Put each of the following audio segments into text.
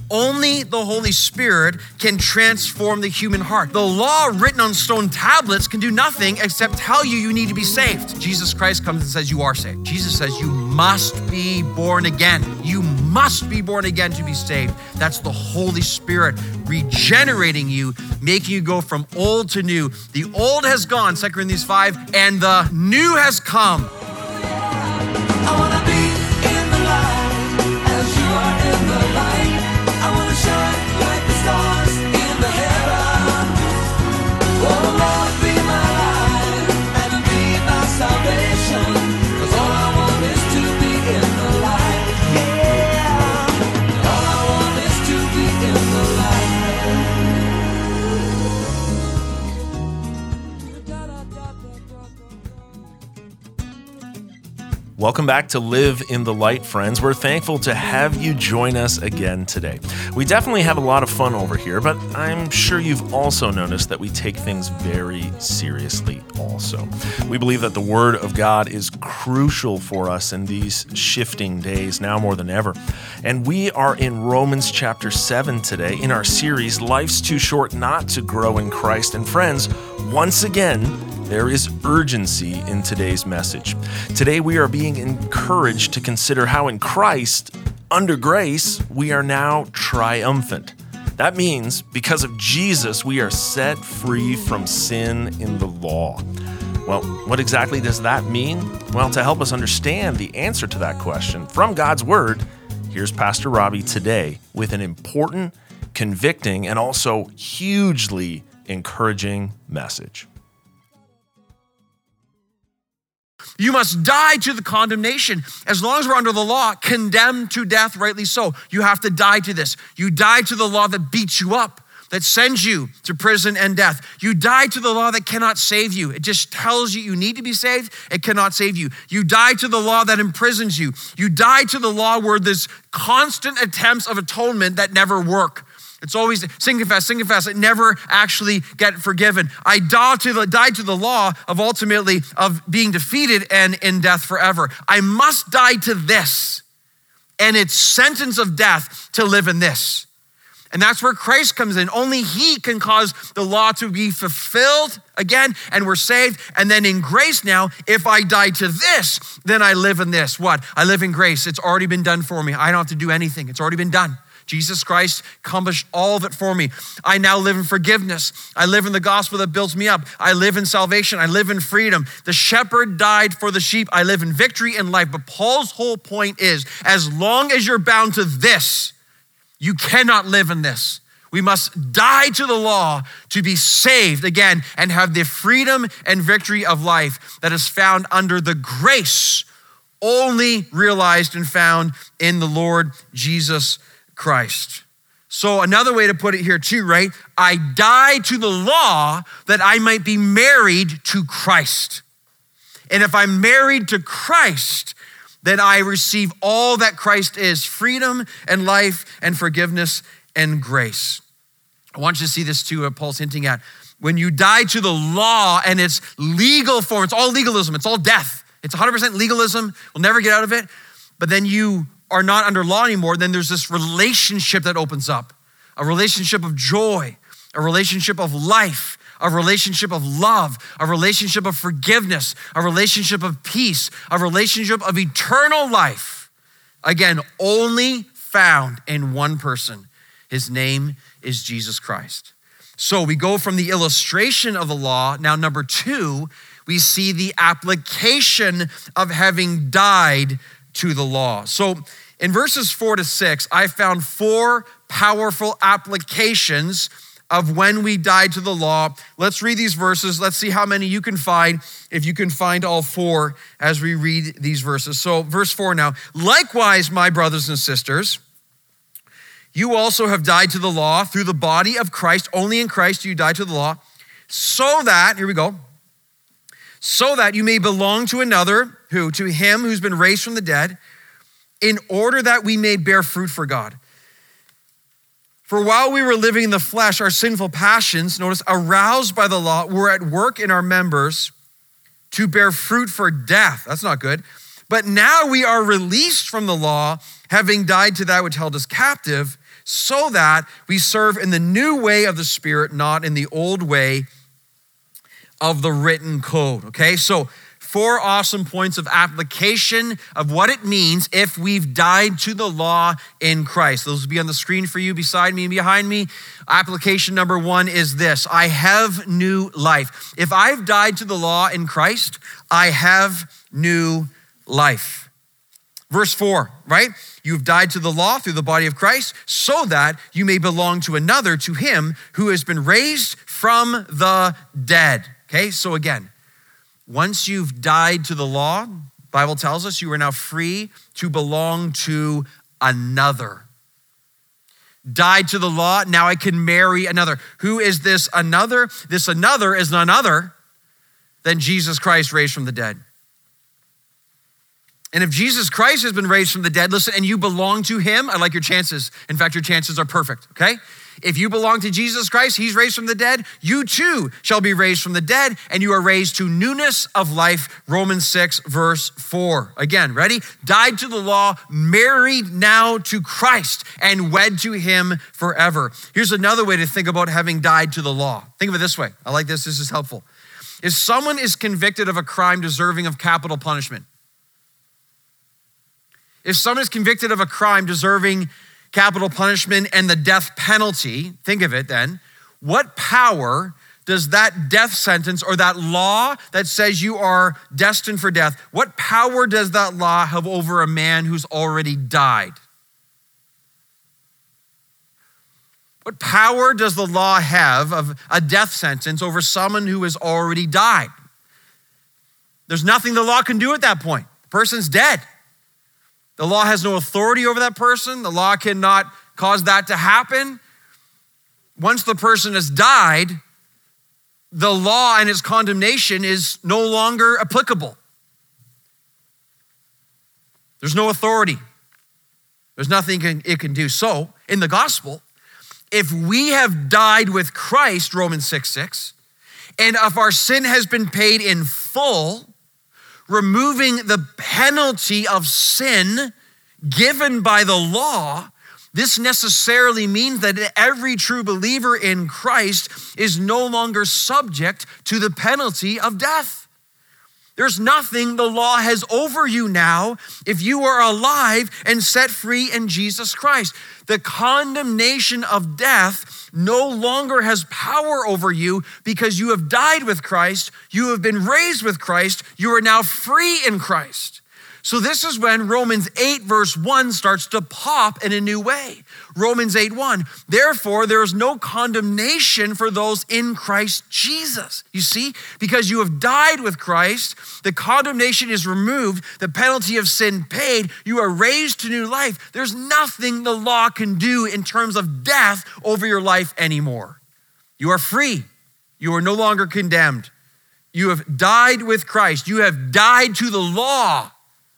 Only the Holy Spirit can transform the human heart. The law written on stone tablets can do nothing except tell you need to be saved. Jesus Christ comes and says you are saved. Jesus says you must be born again. You must be born again to be saved. That's the Holy Spirit regenerating you, making you go from old to new. The old has gone, 2 Corinthians 5, and the new has come. I wanna be in the light as you are in the light. I wanna shine like the stars in the heaven. Oh Lord, be my light and be my salvation. 'Cause all I want is to be in the light. Yeah. All I want is to be in the light. Welcome back to Live in the Light, friends. We're thankful to have you join us again today. We definitely have a lot of fun over here, but I'm sure you've also noticed that we take things very seriously also. We believe that the Word of God is crucial for us in these shifting days, now more than ever. And we are in Romans chapter 7 today in our series, Life's Too Short Not to Grow in Christ. And friends, once again, there is urgency in today's message. Today, we are being encouraged to consider how in Christ, under grace, we are now triumphant. That means because of Jesus, we are set free from sin in the law. Well, what exactly does that mean? Well, to help us understand the answer to that question from God's Word, here's Pastor Robbie today with an important, convicting, and also hugely encouraging message. You must die to the condemnation. As long as we're under the law, condemned to death, rightly so. You have to die to this. You die to the law that beats you up, that sends you to prison and death. You die to the law that cannot save you. It just tells you need to be saved. It cannot save you. You die to the law that imprisons you. You die to the law where there's constant attempts of atonement that never work. It's always sin, confess, it never actually get forgiven. I died to the law of ultimately of being defeated and in death forever. I must die to this and its sentence of death to live in this. And that's where Christ comes in. Only he can cause the law to be fulfilled again, and we're saved. And then in grace now, if I die to this, then I live in this. What? I live in grace. It's already been done for me. I don't have to do anything. It's already been done. Jesus Christ accomplished all of it for me. I now live in forgiveness. I live in the gospel that builds me up. I live in salvation. I live in freedom. The shepherd died for the sheep. I live in victory and life. But Paul's whole point is, as long as you're bound to this, you cannot live in this. We must die to the law to be saved again and have the freedom and victory of life that is found under the grace only realized and found in the Lord Jesus Christ. So another way to put it here too, right? I die to the law that I might be married to Christ. And if I'm married to Christ, then I receive all that Christ is, freedom and life and forgiveness and grace. I want you to see this too, what Paul's hinting at. When you die to the law and its legal form, it's all legalism, it's all death. It's 100% legalism, we'll never get out of it. But then you are not under law anymore, then there's this relationship that opens up, a relationship of joy, a relationship of life, a relationship of love, a relationship of forgiveness, a relationship of peace, a relationship of eternal life. Again, only found in one person. His name is Jesus Christ. So we go from the illustration of the law. Now, number two, we see the application of having died to the law. So in verses 4-6, I found 4 powerful applications of when we died to the law. Let's read these verses. Let's see how many you can find, if you can find all 4 as we read these verses. So verse 4 now, likewise, my brothers and sisters, you also have died to the law through the body of Christ. Only in Christ you died to the law, so that, here we go, so that you may belong to another, who? To him who's been raised from the dead, in order that we may bear fruit for God. For while we were living in the flesh, our sinful passions, notice, aroused by the law, were at work in our members to bear fruit for death. That's not good. But now we are released from the law, having died to that which held us captive, so that we serve in the new way of the Spirit, not in the old way of the written code. Okay, so 4 awesome points of application of what it means if we've died to the law in Christ. Those will be on the screen for you beside me and behind me. Application number 1 is this: I have new life. If I've died to the law in Christ, I have new life. Verse 4, right? You've died to the law through the body of Christ so that you may belong to another, to him who has been raised from the dead. Okay, so again, once you've died to the law, the Bible tells us you are now free to belong to another. Died to the law, now I can marry another. Who is this another? This another is none other than Jesus Christ raised from the dead. And if Jesus Christ has been raised from the dead, listen, and you belong to him, I like your chances. In fact, your chances are perfect, okay? If you belong to Jesus Christ, he's raised from the dead, you too shall be raised from the dead, and you are raised to newness of life, Romans 6, verse 4. Again, ready? Died to the law, married now to Christ, and wed to him forever. Here's another way to think about having died to the law. Think of it this way. I like this. This is helpful. If someone is convicted of a crime deserving of capital punishment, if someone is convicted of a crime deserving capital punishment and the death penalty, think of it then, what power does that death sentence or that law that says you are destined for death, what power does that law have over a man who's already died? What power does the law have of a death sentence over someone who has already died? There's nothing the law can do at that point. The person's dead. The law has no authority over that person. The law cannot cause that to happen. Once the person has died, the law and its condemnation is no longer applicable. There's no authority. There's nothing it can do. So, in the gospel, if we have died with Christ, Romans 6:6, and if our sin has been paid in full, removing the penalty of sin given by the law, this necessarily means that every true believer in Christ is no longer subject to the penalty of death. There's nothing the law has over you now if you are alive and set free in Jesus Christ. The condemnation of death no longer has power over you because you have died with Christ, you have been raised with Christ, you are now free in Christ. So this is when Romans 8 verse 1 starts to pop in a new way. Romans 8:1, therefore there is no condemnation for those in Christ Jesus. You see, because you have died with Christ, the condemnation is removed, the penalty of sin paid, you are raised to new life. There's nothing the law can do in terms of death over your life anymore. You are free. You are no longer condemned. You have died with Christ. You have died to the law.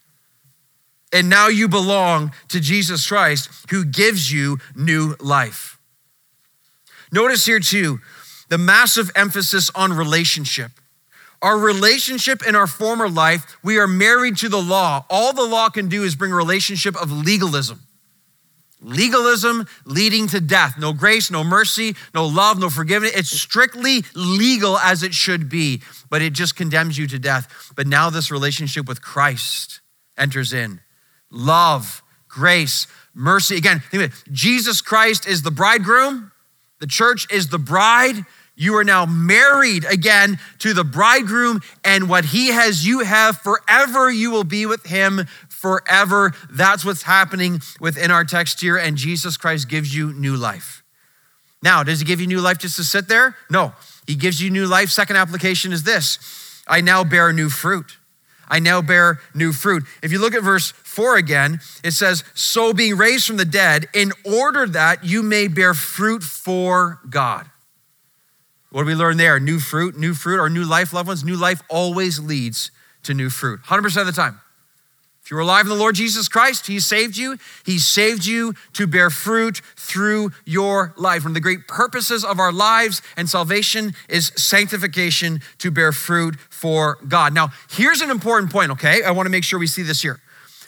And now you belong to Jesus Christ, who gives you new life. Notice here too, the massive emphasis on relationship. Our relationship in our former life, we are married to the law. All the law can do is bring a relationship of legalism. Legalism leading to death. No grace, no mercy, no love, no forgiveness. It's strictly legal as it should be, but it just condemns you to death. But now this relationship with Christ enters in. Love, grace, mercy. Again, think of it. Jesus Christ is the bridegroom. The church is the bride. You are now married again to the bridegroom, and what he has, you have forever. You will be with him forever. That's what's happening within our text here, and Jesus Christ gives you new life. Now, does he give you new life just to sit there? No, he gives you new life. Second application is this: I now bear new fruit. I now bear new fruit. If you look at verse 4 again, it says, so being raised from the dead, in order that you may bear fruit for God. What do we learn there? New fruit, or new life, loved ones. New life always leads to new fruit, 100% of the time. If you're alive in the Lord Jesus Christ, he saved you. He saved you to bear fruit through your life. One of the great purposes of our lives and salvation is sanctification, to bear fruit for God. Now, here's an important point, okay? I want to make sure we see this here.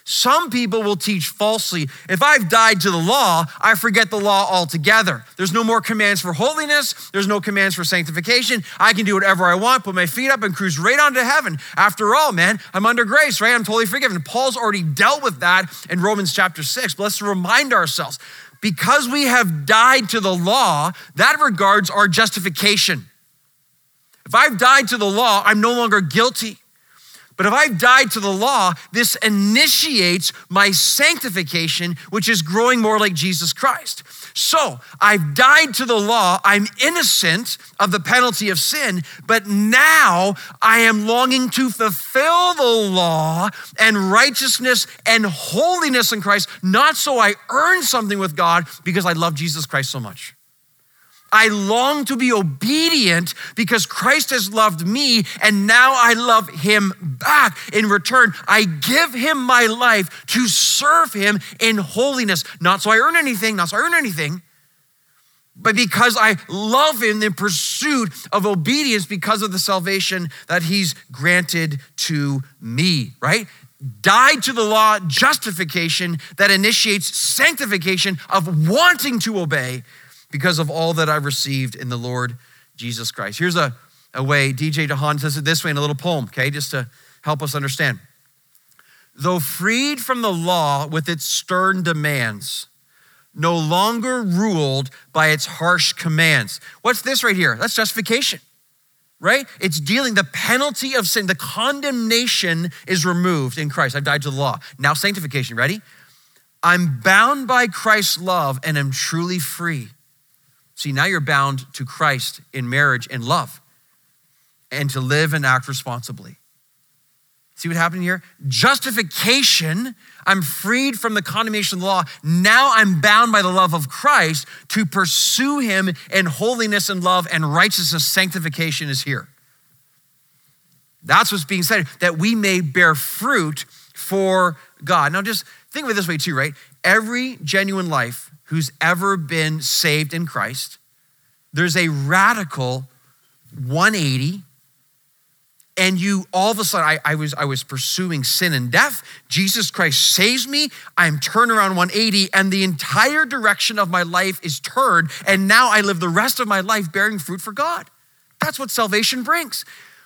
Some people will teach falsely. If I've died to the law, I forget the law altogether. There's no more commands for holiness. There's no commands for sanctification. I can do whatever I want, put my feet up and cruise right on to heaven. After all, man, I'm under grace, right? I'm totally forgiven. Paul's already dealt with that in Romans chapter 6. But let's remind ourselves, because we have died to the law, that regards our justification. If I've died to the law, I'm no longer guilty. But if I've died to the law, this initiates my sanctification, which is growing more like Jesus Christ. So I've died to the law. I'm innocent of the penalty of sin, but now I am longing to fulfill the law and righteousness and holiness in Christ, not so I earn something with God because I love Jesus Christ so much. I long to be obedient because Christ has loved me and now I love him back. In return, I give him my life to serve him in holiness. Not so I earn anything, but because I love him in pursuit of obedience because of the salvation that he's granted to me, right? Died to the law, justification that initiates sanctification of wanting to obey because of all that I've received in the Lord Jesus Christ. Here's a way, DJ DeHaan says it this way in a little poem, okay, just to help us understand. Though freed from the law with its stern demands, no longer ruled by its harsh commands. What's this right here? That's justification, right? It's dealing the penalty of sin. The condemnation is removed in Christ. I've died to the law. Now sanctification, ready? I'm bound by Christ's love and am truly free. See, now you're bound to Christ in marriage and love and to live and act responsibly. See what happened here? Justification, I'm freed from the condemnation of the law. Now I'm bound by the love of Christ to pursue him in holiness and love and righteousness. Sanctification is here. That's what's being said, that we may bear fruit for God. Now just think of it this way too, right? Every genuine life who's ever been saved in Christ, there's a radical 180, and you all of a sudden, I was pursuing sin and death. Jesus Christ saves me. I'm turned around 180, and the entire direction of my life is turned, and now I live the rest of my life bearing fruit for God. That's what salvation brings.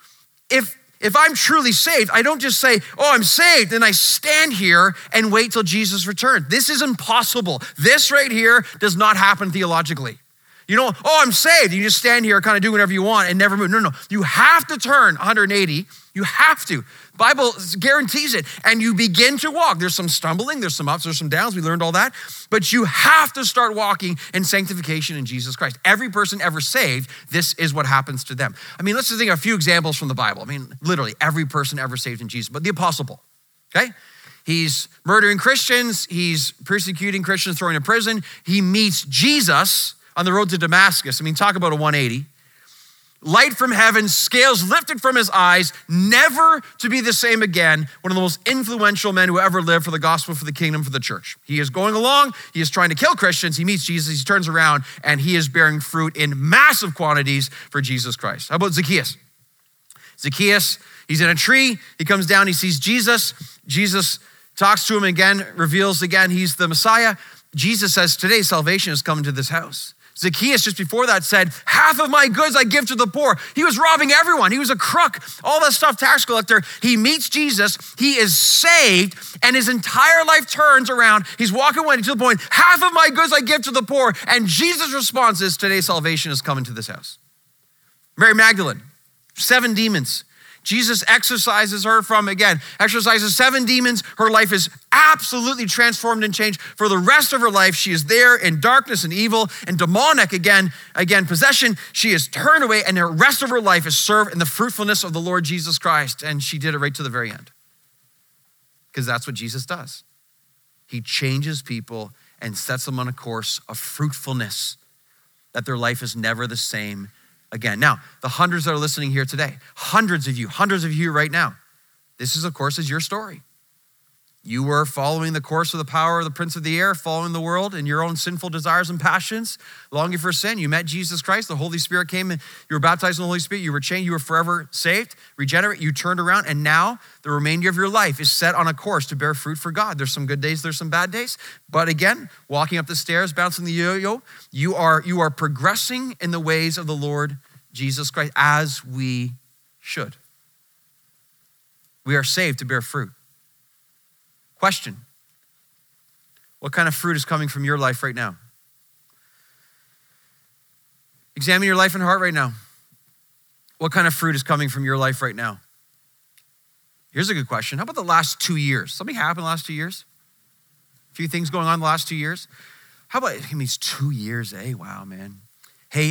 If I'm truly saved, I don't just say, oh, I'm saved, and I stand here and wait till Jesus returns. This is impossible. This right here does not happen theologically. You know, oh, I'm saved. You just stand here, kind of do whatever you want and never move. No. You have to turn 180. You have to. Bible guarantees it. And you begin to walk. There's some stumbling, there's some ups, there's some downs. We learned all that. But you have to start walking in sanctification in Jesus Christ. Every person ever saved, this is what happens to them. I mean, let's just think of a few examples from the Bible. I mean, literally every person ever saved in Jesus. But the Apostle Paul, okay? He's murdering Christians. He's persecuting Christians, throwing in prison. He meets Jesus on the road to Damascus. I mean, talk about a 180. Light from heaven, scales lifted from his eyes, never to be the same again. One of the most influential men who ever lived for the gospel, for the kingdom, for the church. He is going along. He is trying to kill Christians. He meets Jesus. He turns around and he is bearing fruit in massive quantities for Jesus Christ. How about Zacchaeus? Zacchaeus, he's in a tree. He comes down. He sees Jesus. Jesus talks to him again, reveals again he's the Messiah. Jesus says, today salvation has come into this house. Zacchaeus, just before that, said, half of my goods I give to the poor. He was robbing everyone. He was a crook, all that stuff, tax collector. He meets Jesus. He is saved, and his entire life turns around. He's walking away to the point, half of my goods I give to the poor. And Jesus' response is, today salvation has come into this house. Mary Magdalene, 7 demons. Jesus exorcises her from, exorcises 7 demons. Her life is absolutely transformed and changed. For the rest of her life, she is there in darkness and evil and demonic again, possession. She is turned away, and the rest of her life is served in the fruitfulness of the Lord Jesus Christ. And she did it right to the very end. Because that's what Jesus does. He changes people and sets them on a course of fruitfulness, that their life is never the same again. Now, the hundreds that are listening here today, hundreds of you right now, this is, of course, is your story. You were following the course of the power of the prince of the air, following the world and your own sinful desires and passions, longing for sin. You met Jesus Christ. The Holy Spirit came and you were baptized in the Holy Spirit. You were changed. You were forever saved, regenerate. You turned around, and now the remainder of your life is set on a course to bear fruit for God. There's some good days. There's some bad days. But again, walking up the stairs, bouncing the yo-yo, you are progressing in the ways of the Lord Jesus Christ, as we should. We are saved to bear fruit. Question: what kind of fruit is coming from your life right now? Examine your life and heart right now. What kind of fruit is coming from your life right now? Here's a good question. How about the last 2 years? Something happened the last 2 years? A few things going on the last 2 years? How about, I mean, it's 2 years, eh? Wow, man. Hey,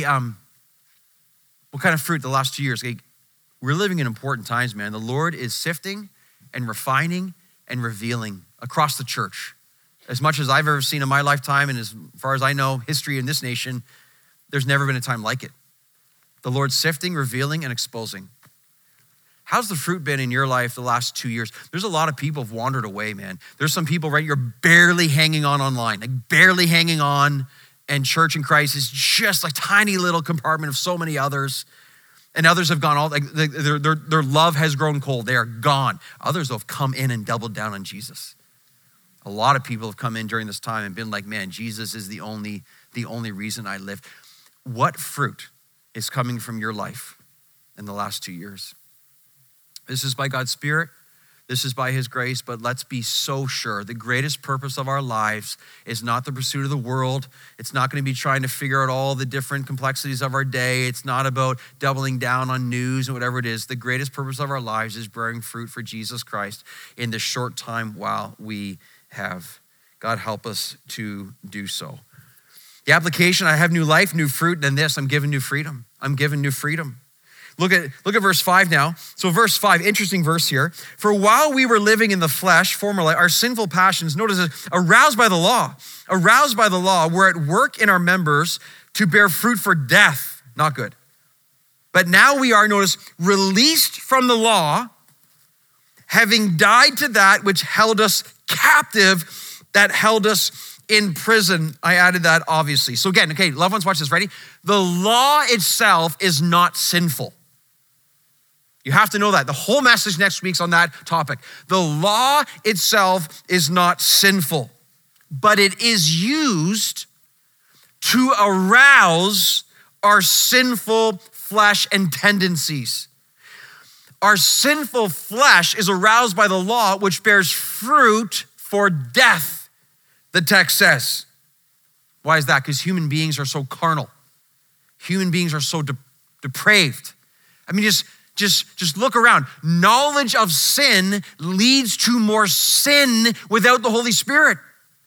what kind of fruit the last 2 years? Hey, we're living in important times, man. The Lord is sifting and refining and revealing across the church. As much as I've ever seen in my lifetime, and as far as I know, history in this nation, there's never been a time like it. The Lord's sifting, revealing, and exposing. How's the fruit been in your life the last 2 years? There's a lot of people have wandered away, man. There's some people, right, you're barely hanging on online, like barely hanging on, and church in Christ is just a tiny little compartment of so many others. And others have gone all, like their love has grown cold. They are gone. Others have come in and doubled down on Jesus. A lot of people have come in during this time and been like, man, Jesus is the only reason I live. What fruit is coming from your life in the last 2 years? This is by God's Spirit. This is by his grace, but let's be so sure the greatest purpose of our lives is not the pursuit of the world. It's not going to be trying to figure out all the different complexities of our day. It's not about doubling down on news and whatever it is. The greatest purpose of our lives is bearing fruit for Jesus Christ in the short time while we have. God help us to do so. The application: I have new life, new fruit, then this: I'm given new freedom. I'm given new freedom. Look at verse 5 now. So verse 5, interesting verse here. For while we were living in the flesh, formerly, our sinful passions, notice this, aroused by the law, were at work in our members to bear fruit for death. Not good. But now we are, notice, released from the law, having died to that which held us captive, that held us in prison. I added that, obviously. So again, okay, loved ones, watch this, ready? The law itself is not sinful. You have to know that. The whole message next week's on that topic. The law itself is not sinful, but it is used to arouse our sinful flesh and tendencies. Our sinful flesh is aroused by the law, which bears fruit for death, the text says. Why is that? Because human beings are so carnal. Human beings are so depraved. I mean, just look around. Knowledge of sin leads to more sin without the Holy Spirit.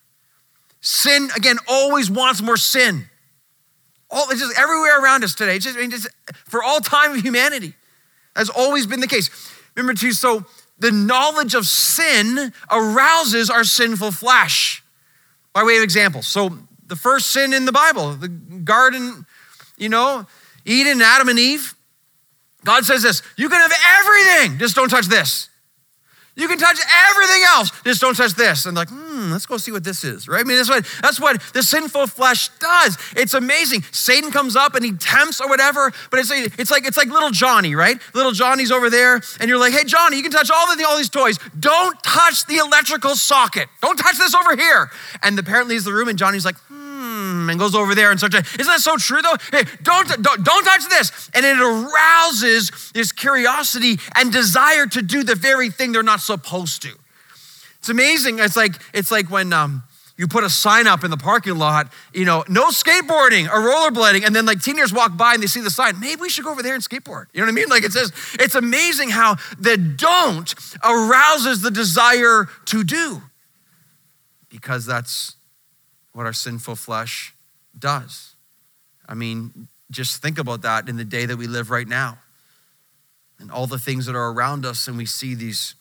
Sin, again, always wants more sin. It's just everywhere around us today. It's just for all time of humanity. That's always been the case. Remember too, so the knowledge of sin arouses our sinful flesh. By way of example, so the first sin in the Bible, the garden, Eden, Adam and Eve, God says this: you can have everything, just don't touch this. You can touch everything else, just don't touch this. And let's go see what this is, right? I mean, that's what the sinful flesh does. It's amazing. Satan comes up and he tempts or whatever, but it's like little Johnny, right? Little Johnny's over there, and you're like, hey, Johnny, you can touch all these toys. Don't touch the electrical socket. Don't touch this over here. And the parent leaves the room, and Johnny's like, and goes over there and starts. Isn't that so true though? Hey, don't touch this. And it arouses this curiosity and desire to do the very thing they're not supposed to. It's amazing. It's like when you put a sign up in the parking lot, no skateboarding or rollerblading, and then teenagers walk by and they see the sign. Maybe we should go over there and skateboard. You know what I mean? It says, it's amazing how the don't arouses the desire to do, because that's what our sinful flesh does. I mean, just think about that in the day that we live right now and all the things that are around us, and we see these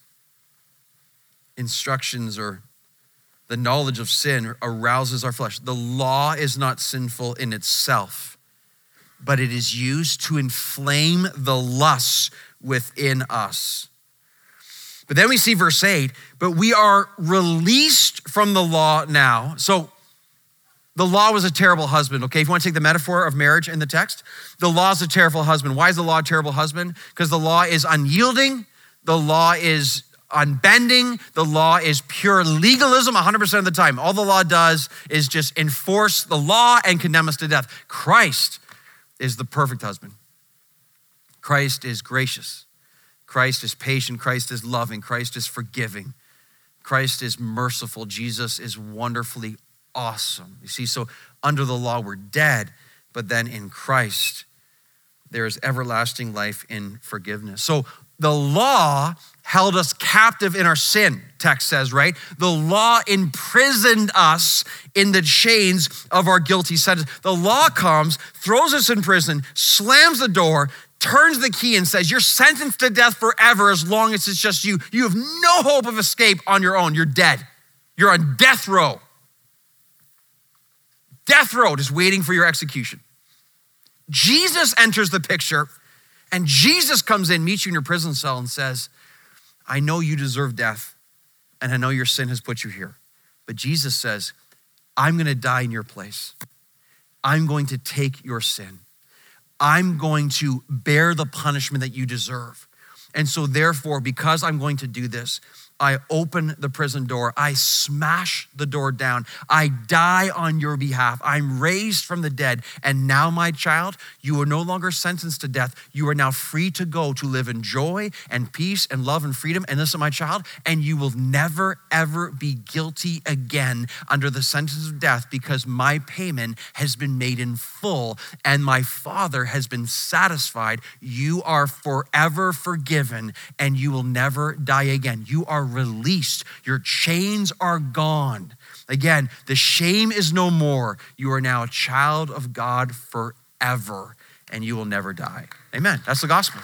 instructions or the knowledge of sin arouses our flesh. The law is not sinful in itself, but it is used to inflame the lusts within us. But then we see verse 8, but we are released from the law now. So the law was a terrible husband, okay? If you want to take the metaphor of marriage in the text, the law is a terrible husband. Why is the law a terrible husband? Because the law is unyielding, the law is unbending, the law is pure legalism 100% of the time. All the law does is just enforce the law and condemn us to death. Christ is the perfect husband. Christ is gracious. Christ is patient. Christ is loving. Christ is forgiving. Christ is merciful. Jesus is wonderfully awesome. You see, so under the law we're dead, but then in Christ there is everlasting life in forgiveness. So the law held us captive in our sin, text says, right? The law imprisoned us in the chains of our guilty sentence. The law comes, throws us in prison, slams the door, turns the key and says, you're sentenced to death forever as long as it's just you. You have no hope of escape on your own. You're dead. You're on death row. Death row, just waiting for your execution. Jesus enters the picture, and Jesus comes in, meets you in your prison cell and says, I know you deserve death, and I know your sin has put you here. But Jesus says, I'm gonna die in your place. I'm going to take your sin. I'm going to bear the punishment that you deserve. And so therefore, because I'm going to do this, I open the prison door. I smash the door down. I die on your behalf. I'm raised from the dead. And now, my child, you are no longer sentenced to death. You are now free to go to live in joy and peace and love and freedom. And listen, my child, and you will never, ever be guilty again under the sentence of death because my payment has been made in full and my Father has been satisfied. You are forever forgiven and you will never die again. You are released. Your chains are gone. Again, the shame is no more. You are now a child of God forever, and you will never die. Amen. That's the gospel.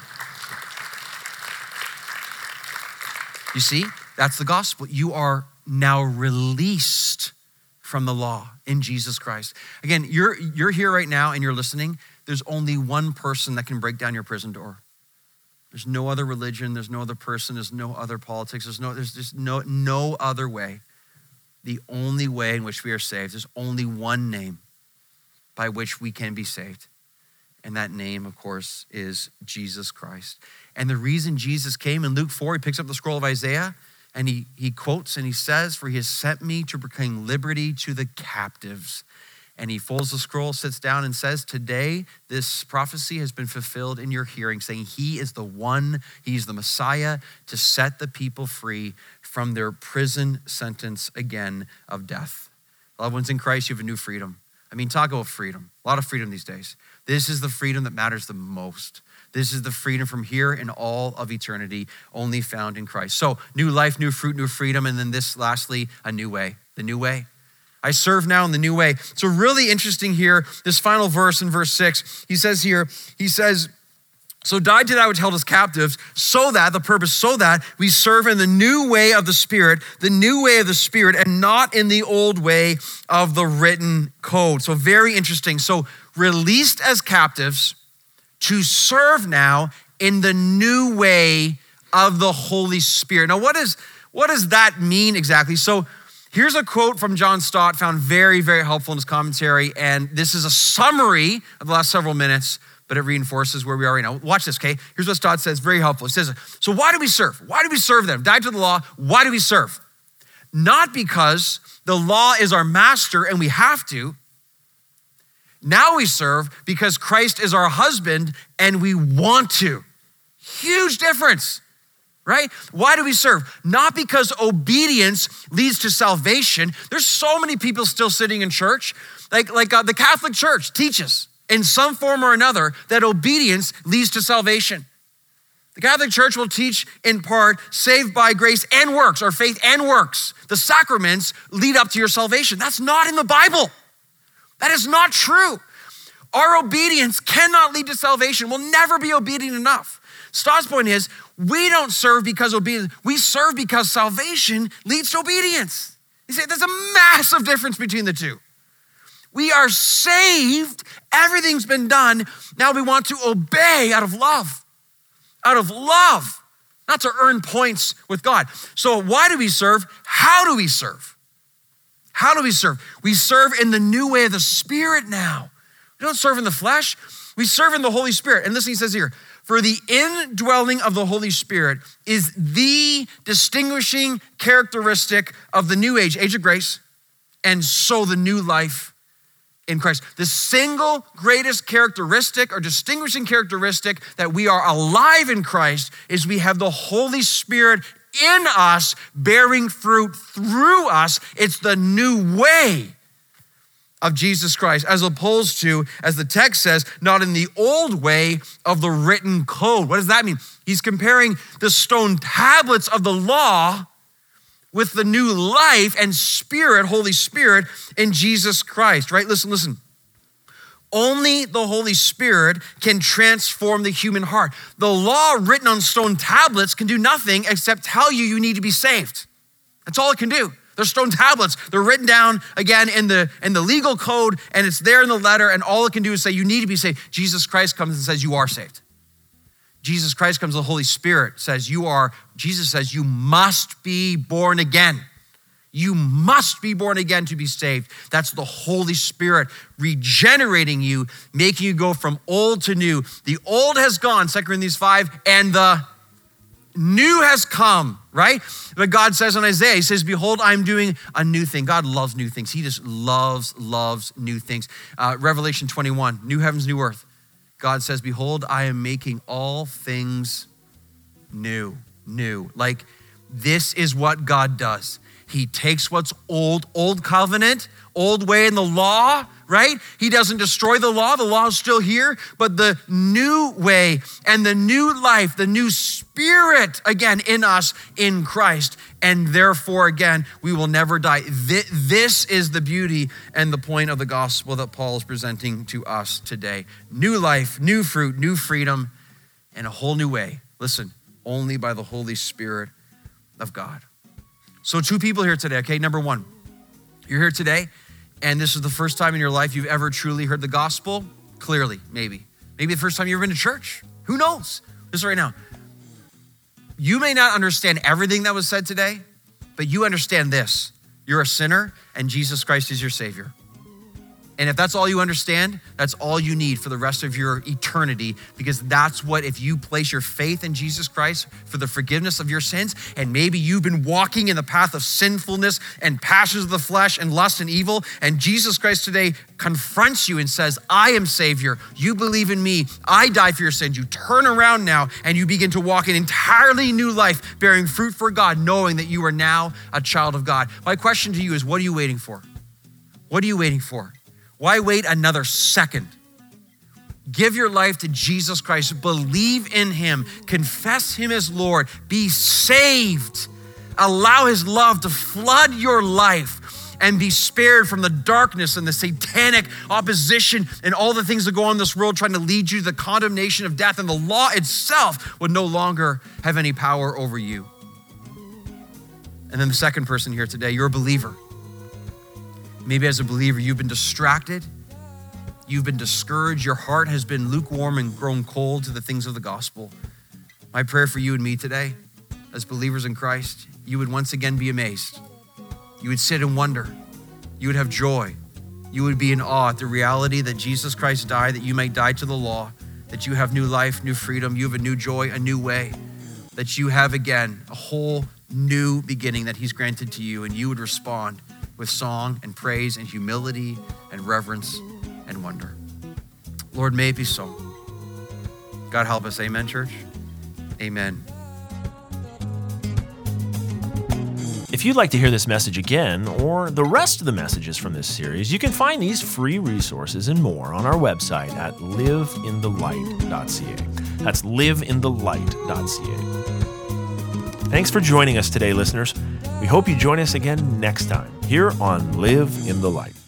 You see, that's the gospel. You are now released from the law in Jesus Christ. Again, you're here right now and you're listening. There's only one person that can break down your prison door. There's no other religion, there's no other person, there's no other politics, there's just no other way. The only way in which we are saved, there's only one name by which we can be saved. And that name, of course, is Jesus Christ. And the reason Jesus came, in Luke 4, he picks up the scroll of Isaiah and he quotes and he says, for he has sent me to proclaim liberty to the captives. And he folds the scroll, sits down and says, today, this prophecy has been fulfilled in your hearing, saying he is the one, he's the Messiah to set the people free from their prison sentence again of death. Loved ones in Christ, you have a new freedom. I mean, talk about freedom. A lot of freedom these days. This is the freedom that matters the most. This is the freedom from here and all of eternity, only found in Christ. So new life, new fruit, new freedom. And then this, lastly, a new way, the new way. I serve now in the new way. So really interesting here, this final verse in verse 6, he says, so died to that which held us captives, so that we serve in the new way of the Spirit, and not in the old way of the written code. So very interesting. So released as captives to serve now in the new way of the Holy Spirit. Now, what does that mean exactly? So here's a quote from John Stott, found very, very helpful in his commentary. And this is a summary of the last several minutes, but it reinforces where we are right now. Watch this, okay? Here's what Stott says, very helpful. He says, so why do we serve? Why do we serve them? Died to the law, why do we serve? Not because the law is our master and we have to. Now we serve because Christ is our husband and we want to. Huge difference. Right? Why do we serve? Not because obedience leads to salvation. There's so many people still sitting in church, like the Catholic Church teaches in some form or another that obedience leads to salvation. The Catholic Church will teach in part, saved by grace and works, or faith and works. The sacraments lead up to your salvation. That's not in the Bible. That is not true. Our obedience cannot lead to salvation. We'll never be obedient enough. Stott's point is, we don't serve because obedience, we serve because salvation leads to obedience. You see, there's a massive difference between the two. We are saved, everything's been done, now we want to obey out of love. Out of love. not to earn points with God. So why do we serve? How do we serve? How do we serve? We serve in the new way of the Spirit now. We don't serve in the flesh. We serve in the Holy Spirit. And listen, he says here, for the indwelling of the Holy Spirit is the distinguishing characteristic of the new age of grace, and so the new life in Christ. The single greatest characteristic or distinguishing characteristic that we are alive in Christ is we have the Holy Spirit in us, bearing fruit through us. It's the new way of Jesus Christ, as opposed to, as the text says, not in the old way of the written code. What does that mean? He's comparing the stone tablets of the law with the new life and Spirit, Holy Spirit, in Jesus Christ, right? Listen. Only the Holy Spirit can transform the human heart. The law written on stone tablets can do nothing except tell you need to be saved. That's all it can do. They're stone tablets. They're written down again in the legal code, and it's there in the letter, and all it can do is say you need to be saved. Jesus Christ comes and says you are saved. Jesus Christ comes, the Holy Spirit says Jesus says you must be born again. You must be born again to be saved. That's the Holy Spirit regenerating you, making you go from old to new. The old has gone, 2 Corinthians 5, and the new has come, right? But God says in Isaiah, he says, behold, I'm doing a new thing. God loves new things. He just loves new things. Revelation 21, new heavens, new earth. God says, behold, I am making all things new. Like, this is what God does. He takes what's old covenant, old way in the law, right? He doesn't destroy the law is still here, but the new way and the new life, the new Spirit, again, in us, in Christ, and therefore, again, we will never die. This is the beauty and the point of the gospel that Paul is presenting to us today. New life, new fruit, new freedom, and a whole new way. Listen, only by the Holy Spirit of God. So 2 people here today, okay? Number 1, you're here today, and this is the first time in your life you've ever truly heard the gospel, clearly, maybe. Maybe the first time you've ever been to church. Who knows? Just right now. You may not understand everything that was said today, but you understand this. You're a sinner, and Jesus Christ is your Savior. And if that's all you understand, that's all you need for the rest of your eternity, because that's what, if you place your faith in Jesus Christ for the forgiveness of your sins, and maybe you've been walking in the path of sinfulness and passions of the flesh and lust and evil, and Jesus Christ today confronts you and says, I am Savior. You believe in me. I died for your sins. You turn around now and you begin to walk an entirely new life, bearing fruit for God, knowing that you are now a child of God. My question to you is, what are you waiting for? What are you waiting for? Why wait another second? Give your life to Jesus Christ. Believe in him. Confess him as Lord. Be saved. Allow his love to flood your life and be spared from the darkness and the satanic opposition and all the things that go on in this world trying to lead you to the condemnation of death, and the law itself would no longer have any power over you. And then the second person here today, you're a believer. Maybe as a believer, you've been distracted. You've been discouraged. Your heart has been lukewarm and grown cold to the things of the gospel. My prayer for you and me today, as believers in Christ, you would once again be amazed. You would sit and wonder. You would have joy. You would be in awe at the reality that Jesus Christ died, that you might die to the law, that you have new life, new freedom, you have a new joy, a new way, that you have again a whole new beginning that he's granted to you, and you would respond with song and praise and humility and reverence and wonder. Lord, may it be so. God help us. Amen, church? Amen. If you'd like to hear this message again, or the rest of the messages from this series, you can find these free resources and more on our website at liveinthelight.ca. That's liveinthelight.ca. Thanks for joining us today, listeners. We hope you join us again next time here on Live in the Light.